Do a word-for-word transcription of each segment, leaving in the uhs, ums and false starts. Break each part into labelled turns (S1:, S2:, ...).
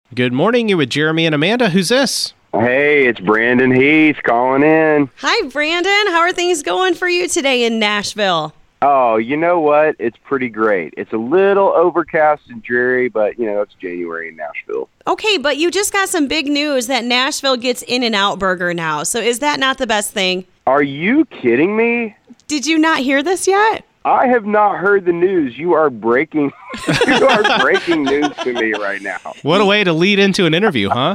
S1: Good morning. You with Jeremy and Amanda. Who's this?
S2: Hey, it's Brandon Heath calling in.
S3: Hi, Brandon. How are things going for you today in Nashville?
S2: Oh, you know what? It's pretty great. It's a little overcast and dreary, but, you know, it's January in Nashville.
S3: Okay, but you just got some big news that Nashville gets In-N-Out Burger now. So is that not the best thing?
S2: Are you kidding me?
S3: Did you not hear this yet?
S2: I have not heard the news. You are breaking you are breaking news to me right now.
S1: What a way to lead into an interview, huh?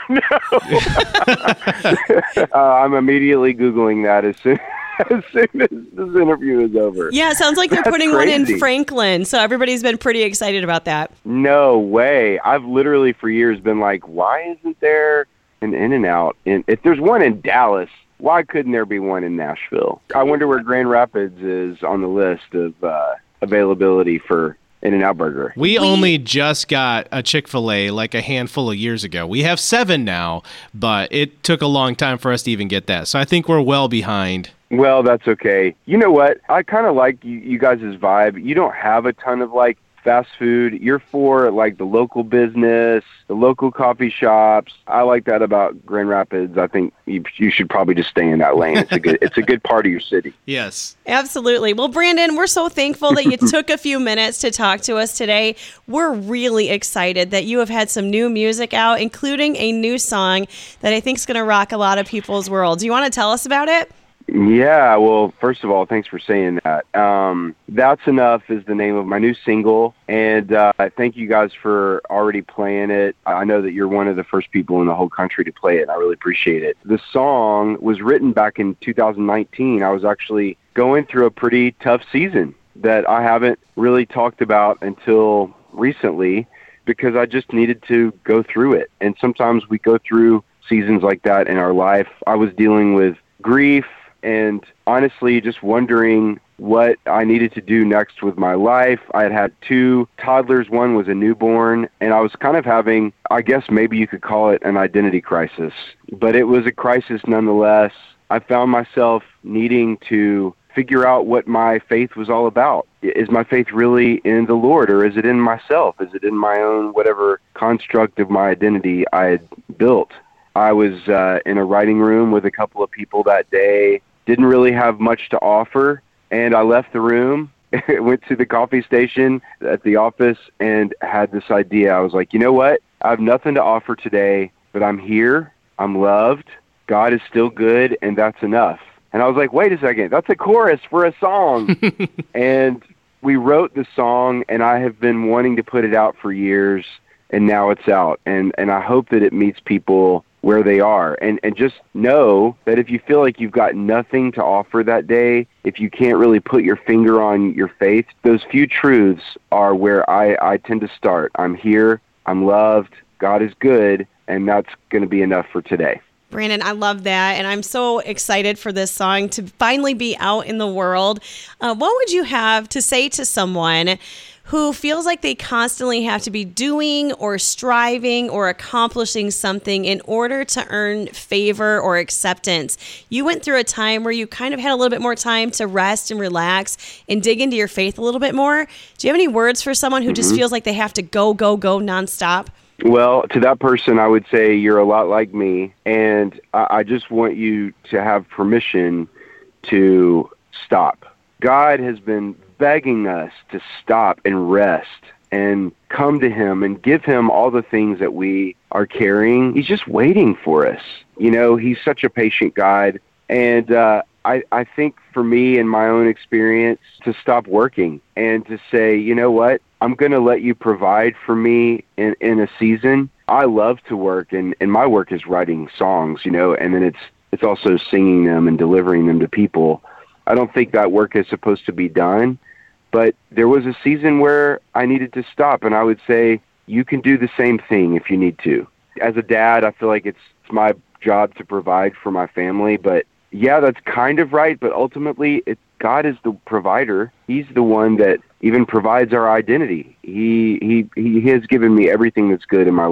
S2: uh, I'm immediately Googling that as soon, as soon as this interview is over.
S3: Yeah, it sounds like they're
S2: That's
S3: putting
S2: crazy.
S3: one in Franklin, so everybody's been pretty excited about that.
S2: No way. I've literally for years been like, why isn't there an In-N-Out? In, if there's one in Dallas, why couldn't there be one in Nashville? I wonder where Grand Rapids is on the list of uh, availability for In-N-Out Burger.
S1: We only just got a Chick-fil-A like a handful of years ago. We have seven now, but it took a long time for us to even get that. So I think we're well behind.
S2: Well, that's okay. You know what? I kind of like you, you guys' vibe. You don't have a ton of, like, fast food. You're for, like, the local business, the local coffee shops. I like that about Grand Rapids. I think you, you should probably just stay in that lane. It's a good it's a good part of your city.
S1: Yes.
S3: Absolutely. Well, Brandon, we're so thankful that you took a few minutes to talk to us today. We're really excited that you have had some new music out, including a new song that I think is going to rock a lot of people's world. Do you want to tell us about it?
S2: Yeah, well, first of all, thanks for saying that. Um, That's Enough is the name of my new single, and uh, thank you guys for already playing it. I know that you're one of the first people in the whole country to play it, and I really appreciate it. The song was written back in two thousand nineteen. I was actually going through a pretty tough season that I haven't really talked about until recently because I just needed to go through it. And sometimes we go through seasons like that in our life. I was dealing with grief, and honestly, just wondering what I needed to do next with my life. I had had two toddlers. One was a newborn, and I was kind of having, I guess maybe you could call it an identity crisis. But it was a crisis nonetheless. I found myself needing to figure out what my faith was all about. Is my faith really in the Lord, or is it in myself? Is it in my own whatever construct of my identity I had built? I was uh, in a writing room with a couple of people that day, didn't really have much to offer, and I left the room, went to the coffee station at the office, and had this idea. I was like, you know what? I have nothing to offer today, but I'm here, I'm loved, God is still good, and that's enough. And I was like, wait a second, that's a chorus for a song. And we wrote the song, and I have been wanting to put it out for years, and now it's out. And, and I hope that it meets people where they are. And, and just know that if you feel like you've got nothing to offer that day, if you can't really put your finger on your faith, those few truths are where I, I tend to start. I'm here, I'm loved, God is good, and that's going to be enough for today.
S3: Brandon, I love that, and I'm so excited for this song to finally be out in the world. Uh, what would you have to say to someone who feels like they constantly have to be doing or striving or accomplishing something in order to earn favor or acceptance? You went through a time where you kind of had a little bit more time to rest and relax and dig into your faith a little bit more. Do you have any words for someone who mm-hmm. just feels like they have to go, go, go nonstop?
S2: Well, to that person, I would say you're a lot like me, and I, I just want you to have permission to stop. God has been begging us to stop and rest and come to him and give him all the things that we are carrying. He's just waiting for us. You know, he's such a patient God. And uh, I, I think for me, in my own experience, to stop working and to say, you know what, I'm going to let you provide for me in, in a season. I love to work, and, and my work is writing songs, you know, and then it's it's also singing them and delivering them to people. I don't think that work is supposed to be done, but there was a season where I needed to stop, and I would say, you can do the same thing if you need to. As a dad, I feel like it's, it's my job to provide for my family, but yeah, that's kind of right, but ultimately, it, God is the provider. He's the one that even provides our identity. He, he, he has given me everything that's good in my life.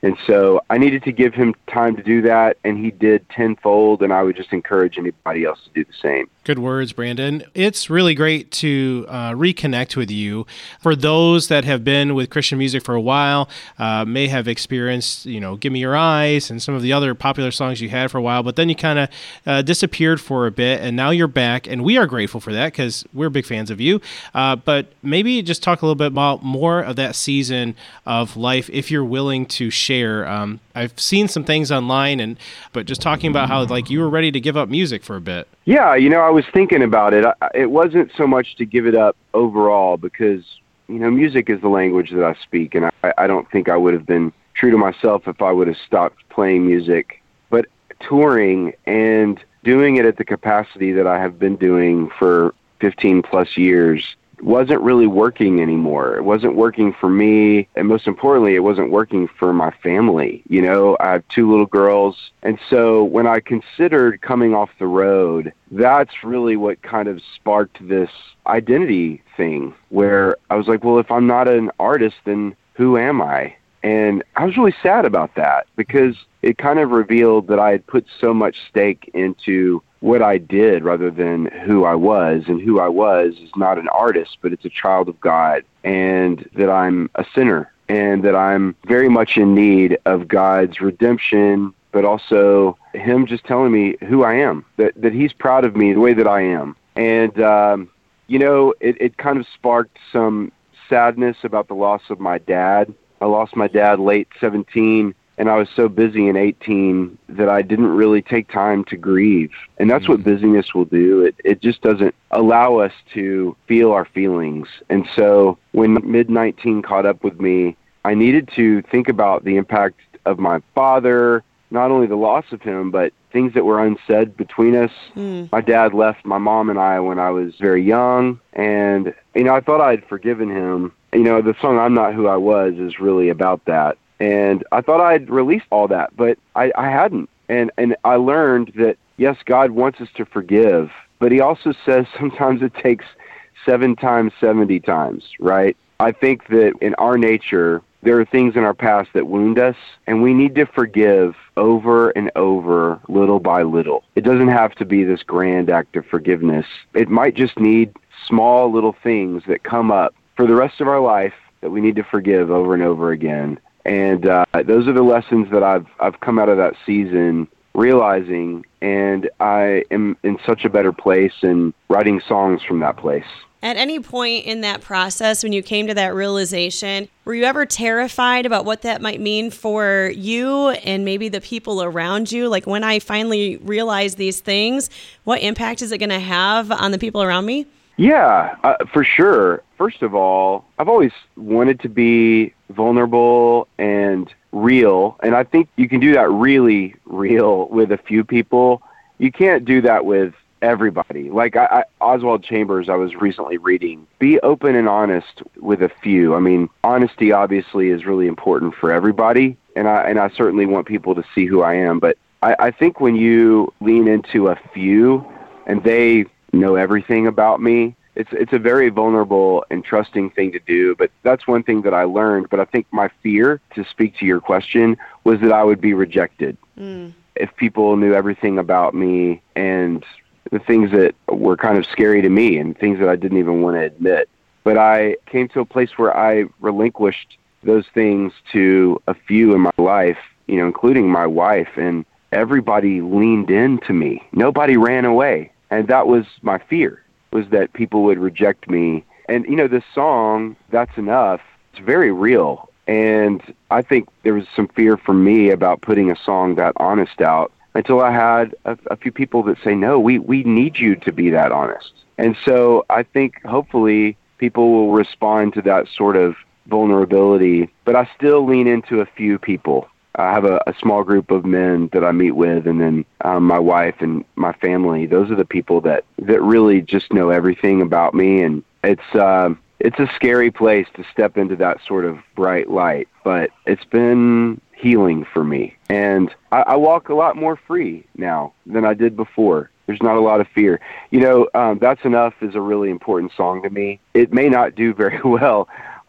S2: And so I needed to give him time to do that, and he did tenfold, and I would just encourage anybody else to do the same.
S1: Good words, Brandon. It's really great to uh, reconnect with you. For those that have been with Christian music for a while, uh, may have experienced, you know, Give Me Your Eyes and some of the other popular songs you had for a while, but then you kind of uh, disappeared for a bit, and now you're back, and we are grateful for that because we're big fans of you. Uh, but maybe just talk a little bit about more of that season of life, if you're willing to share. Um, I've seen some things online, and but just talking about how like you were ready to give up music for a bit.
S2: Yeah, you know, I was thinking about it. I, it wasn't so much to give it up overall because, you know, music is the language that I speak, and I, I don't think I would have been true to myself if I would have stopped playing music. But touring and doing it at the capacity that I have been doing for fifteen plus years wasn't really working anymore. It wasn't working for me, and most importantly, it wasn't working for my family. You know, I have two little girls, and so when I considered coming off the road, that's really what kind of sparked this identity thing, where I was like, well, if I'm not an artist, then who am I? And I was really sad about that because it kind of revealed that I had put so much stake into what I did rather than who I was. And who I was is not an artist, but it's a child of God, and that I'm a sinner, and that I'm very much in need of God's redemption, but also him just telling me who I am, that, that he's proud of me the way that I am. And, um, you know, it, it kind of sparked some sadness about the loss of my dad. I lost my dad late seventeen, and I was so busy in eighteen that I didn't really take time to grieve. And that's mm-hmm. what busyness will do. It it just doesn't allow us to feel our feelings. And so when mid nineteen caught up with me, I needed to think about the impact of my father, not only the loss of him, but things that were unsaid between us. Mm. My dad left my mom and I when I was very young, and, you know, I thought I had forgiven him. You know, the song I'm Not Who I Was is really about that. And I thought I'd released all that, but I, I hadn't. And, and I learned that, yes, God wants us to forgive, but he also says sometimes it takes seven times, seventy times, right? I think that in our nature, there are things in our past that wound us, and we need to forgive over and over, little by little. It doesn't have to be this grand act of forgiveness. It might just need small little things that come up for the rest of our life that we need to forgive over and over again. And uh, those are the lessons that I've I've come out of that season realizing, and I am in such a better place and writing songs from that place.
S3: At any point in that process, when you came to that realization, were you ever terrified about what that might mean for you and maybe the people around you? Like, when I finally realize these things, what impact is it going to have on the people around me?
S2: Yeah, uh, for sure. First of all, I've always wanted to be vulnerable and real, and I think you can do that really real with a few people. You can't do that with everybody. Like I, I, Oswald Chambers, I was recently reading, be open and honest with a few. I mean, honesty obviously is really important for everybody, and I and I certainly want people to see who I am. But I, I think when you lean into a few and they know everything about me, it's it's a very vulnerable and trusting thing to do. But that's one thing that I learned. But I think my fear, to speak to your question, was that I would be rejected. Mm. If people knew everything about me and the things that were kind of scary to me and things that I didn't even want to admit. But I came to a place where I relinquished those things to a few in my life, you know, including my wife, and everybody leaned into me. Nobody ran away. And that was my fear, was that people would reject me. And, you know, this song, That's Enough, it's very real. And I think there was some fear for me about putting a song that honest out, until I had a, a few people that say, no, we, we need you to be that honest. And so I think hopefully people will respond to that sort of vulnerability, but I still lean into a few people. I have a, a small group of men that I meet with, and then um, my wife and my family. Those are the people that, that really just know everything about me. And it's, uh, it's a scary place to step into that sort of bright light, but it's been healing for me. And I, I walk a lot more free now than I did before. There's not a lot of fear. You know, um, That's Enough is a really important song to me. It may not do very well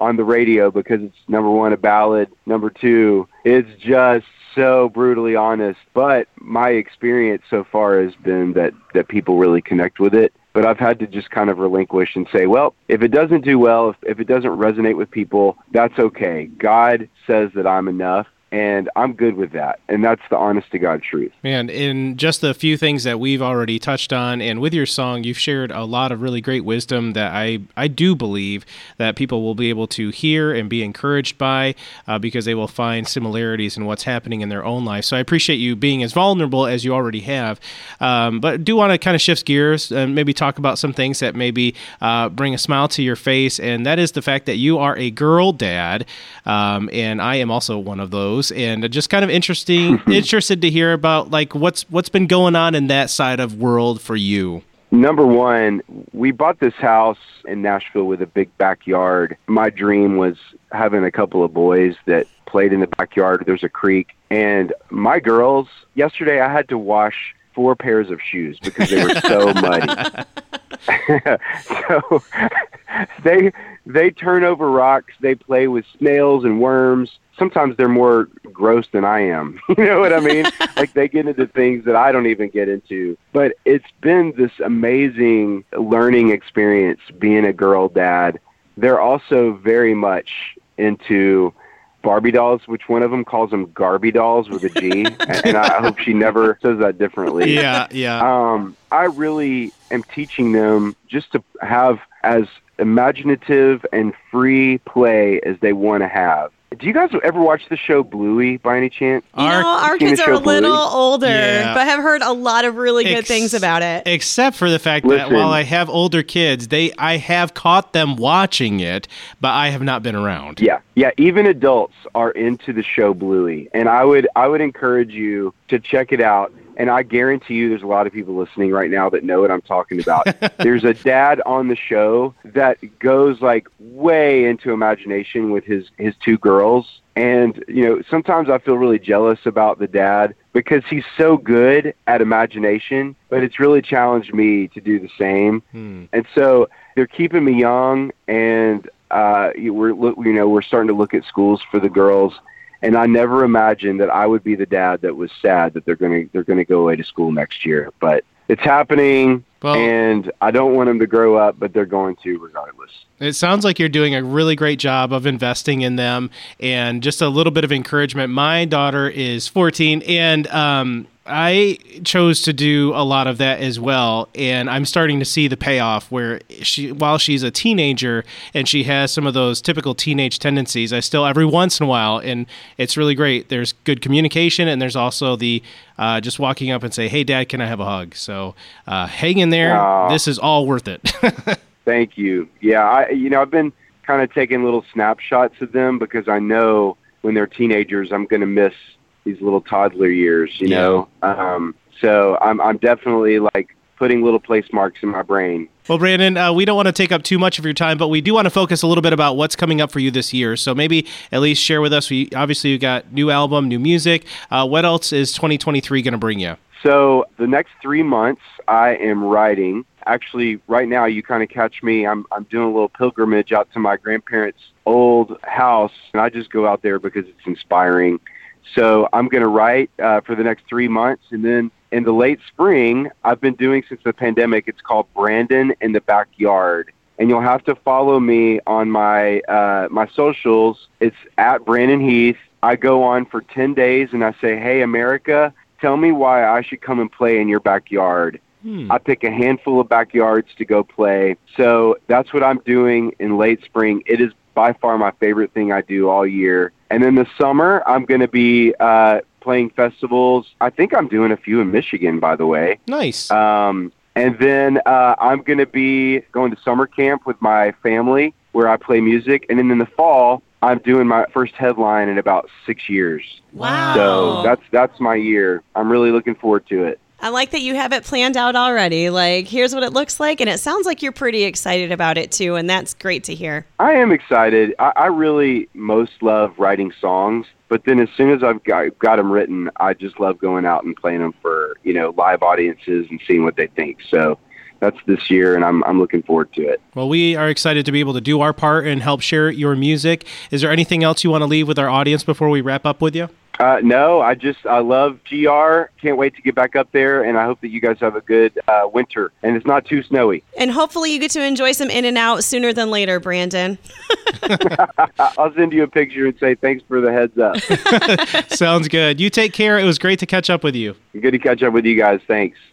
S2: on the radio because it's, number one, a ballad. Number two, it's just so brutally honest. But my experience so far has been that, that people really connect with it. But I've had to just kind of relinquish and say, well, if it doesn't do well, if, if it doesn't resonate with people, that's okay. God says that I'm enough. And I'm good with that. And that's the honest to God truth.
S1: Man, in just the few things that we've already touched on, and with your song, you've shared a lot of really great wisdom that I, I do believe that people will be able to hear and be encouraged by uh, because they will find similarities in what's happening in their own life. So I appreciate you being as vulnerable as you already have. Um, but do want to kind of shift gears and maybe talk about some things that maybe uh, bring a smile to your face. And that is the fact that you are a girl dad. Um, and I am also one of those. And just kind of interesting, interested to hear about like what's what's been going on in that side of world for you.
S2: Number one, we bought this house in Nashville with a big backyard. My dream was having a couple of boys that played in the backyard. There's a creek. And my girls, yesterday I had to wash four pairs of shoes because they were so muddy. So they they turn over rocks. They play with snails and worms. Sometimes they're more gross than I am. You know what I mean? Like they get into things that I don't even get into. But it's been this amazing learning experience being a girl dad. They're also very much into Barbie dolls, which one of them calls them Garby dolls with a G. And I hope she never says that differently.
S1: Yeah, yeah.
S2: Um, I really am teaching them just to have as imaginative and free play as they want to have. Do you guys ever watch the show Bluey by any chance?
S3: You know, our kids are a little Bluey? older,
S1: yeah.
S3: but have heard a lot of really good
S1: Ex-
S3: things about it.
S1: Except for the fact
S2: Listen,
S1: that while I have older kids, they I have caught them watching it, but I have not been around.
S2: Yeah, yeah. Even adults are into the show Bluey, and I would I would encourage you to check it out. And I guarantee you there's a lot of people listening right now that know what I'm talking about. There's a dad on the show that goes like way into imagination with his, his two girls. And, you know, sometimes I feel really jealous about the dad because he's so good at imagination, but it's really challenged me to do the same. Hmm. And so they're keeping me young, and uh, we're, you know, we're starting to look at schools for the girls. And I never imagined that I would be the dad that was sad that they're going to they're going to go away to school next year. But it's happening, well, and I don't want them to grow up, but they're going to regardless.
S1: It sounds like you're doing a really great job of investing in them, and just a little bit of encouragement. My daughter is fourteen, and um, I chose to do a lot of that as well, and I'm starting to see the payoff where she, while she's a teenager and she has some of those typical teenage tendencies, I still every once in a while, and it's really great. There's good communication, and there's also the uh, just walking up and say, "Hey, Dad, can I have a hug?" So uh, hang in there.
S2: Aww.
S1: This is all worth it.
S2: Thank you. Yeah, I you know I've been kind of taking little snapshots of them because I know when they're teenagers I'm going to miss these little toddler years, you
S1: yeah.
S2: know. Um, so I'm I'm definitely like putting little place marks in my brain.
S1: Well, Brandon, uh, we don't want to take up too much of your time, but we do want to focus a little bit about what's coming up for you this year. So maybe at least share with us. We obviously you got new album, new music. Uh, what else is twenty twenty-three going to bring you?
S2: So the next three months, I am writing. Actually, right now, you kind of catch me. I'm I'm doing a little pilgrimage out to my grandparents' old house, and I just go out there because it's inspiring. So I'm going to write uh, for the next three months, and then in the late spring, I've been doing since the pandemic. It's called Brandon in the Backyard, and you'll have to follow me on my uh, my socials. It's at Brandon Heath. I go on for ten days, and I say, "Hey, America, tell me why I should come and play in your backyard." Hmm. I pick a handful of backyards to go play. So that's what I'm doing in late spring. It is by far my favorite thing I do all year. And then the summer, I'm going to be uh, playing festivals. I think I'm doing a few in Michigan, by the way.
S1: Nice.
S2: Um, and then uh, I'm going to be going to summer camp with my family where I play music. And then in the fall, I'm doing my first headline in about six years.
S3: Wow.
S2: So that's that's my year. I'm really looking forward to it.
S3: I like that you have it planned out already. Like, here's what it looks like, and it sounds like you're pretty excited about it, too, and that's great to hear.
S2: I am excited. I, I really most love writing songs, but then as soon as I've got, got them written, I just love going out and playing them for, you know, live audiences and seeing what they think. So that's this year, and I'm I'm looking forward to it.
S1: Well, we are excited to be able to do our part and help share your music. Is there anything else you want to leave with our audience before we wrap up with you?
S2: Uh, no, I just, I love G R. Can't wait to get back up there, and I hope that you guys have a good uh, winter, and it's not too snowy.
S3: And hopefully you get to enjoy some In and Out sooner than later, Brandon.
S2: I'll send you a picture and say thanks for the heads up.
S1: Sounds good. You take care. It was great to catch up with you.
S2: Good to catch up with you guys. Thanks.